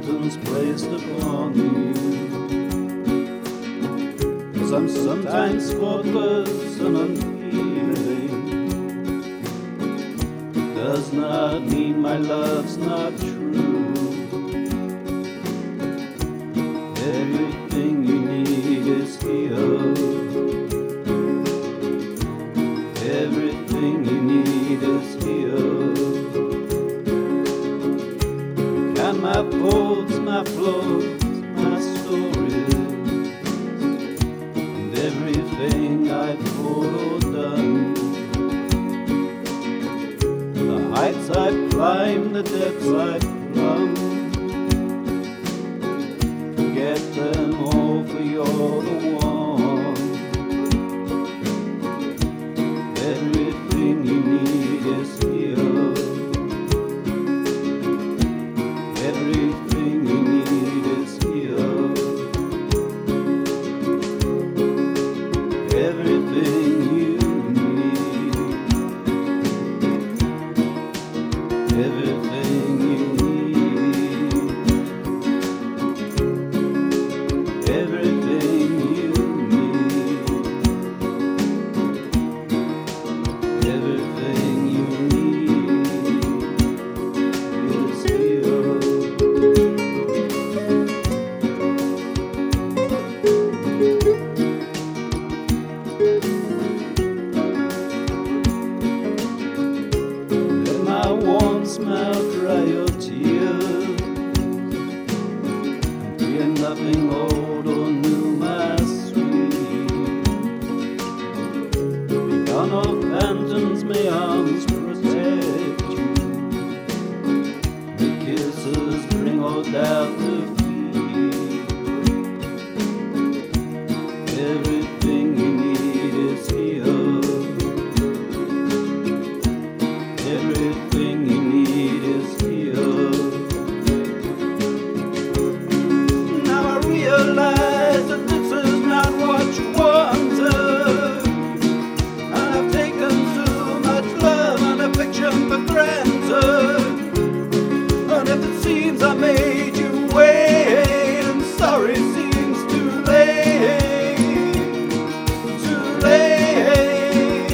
sentence placed upon you. 'Cause I'm sometimes thoughtless and unfeeling. Does not mean my love's not true. Everything you need is here. Everything you need is here. And my faults, my flaws, my stories, and everything I've thought or done. The heights I've climbed, the depths I've plumbed. Forget them all, for you're the one. Everything you need is here. Everything you need is here. Everything you need. Everything you need. Everything you need. Everything you need is here. Let my warm smile dry your tears. Fear nothing old or new, my sweet. Begone of phantoms, may arms protect you. May kisses bring all doubt to feet. Everything you need is here. Everything you need is here. Now I realize that this is not what you wanted, and I've taken too much love and affection for granted. And if it seems I made you wait, and sorry seems too late, too late.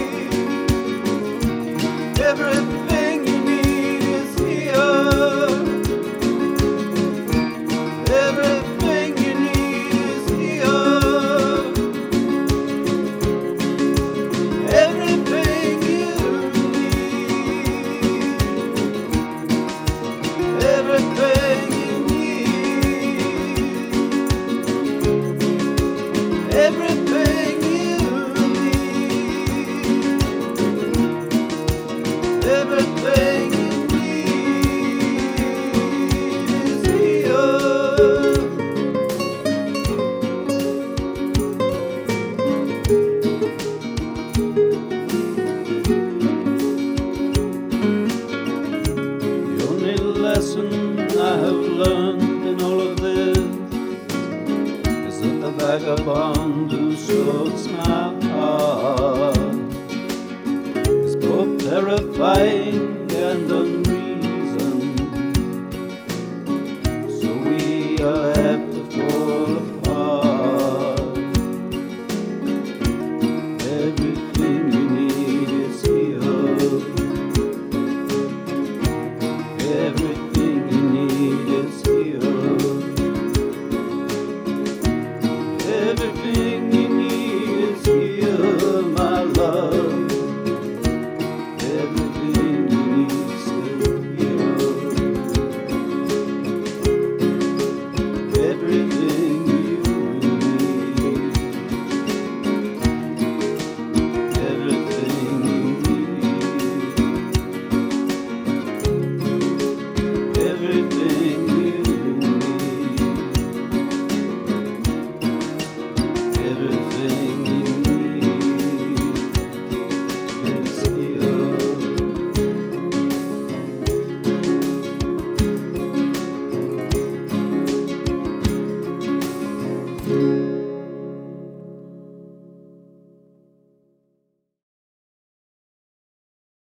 Everything you need is here. Everything you need is here. Everything you need. Everything you need. Everything you need. Everything you need is here. The only lesson I have learned in all of this is that the vagabond who stalks my heart is both terrified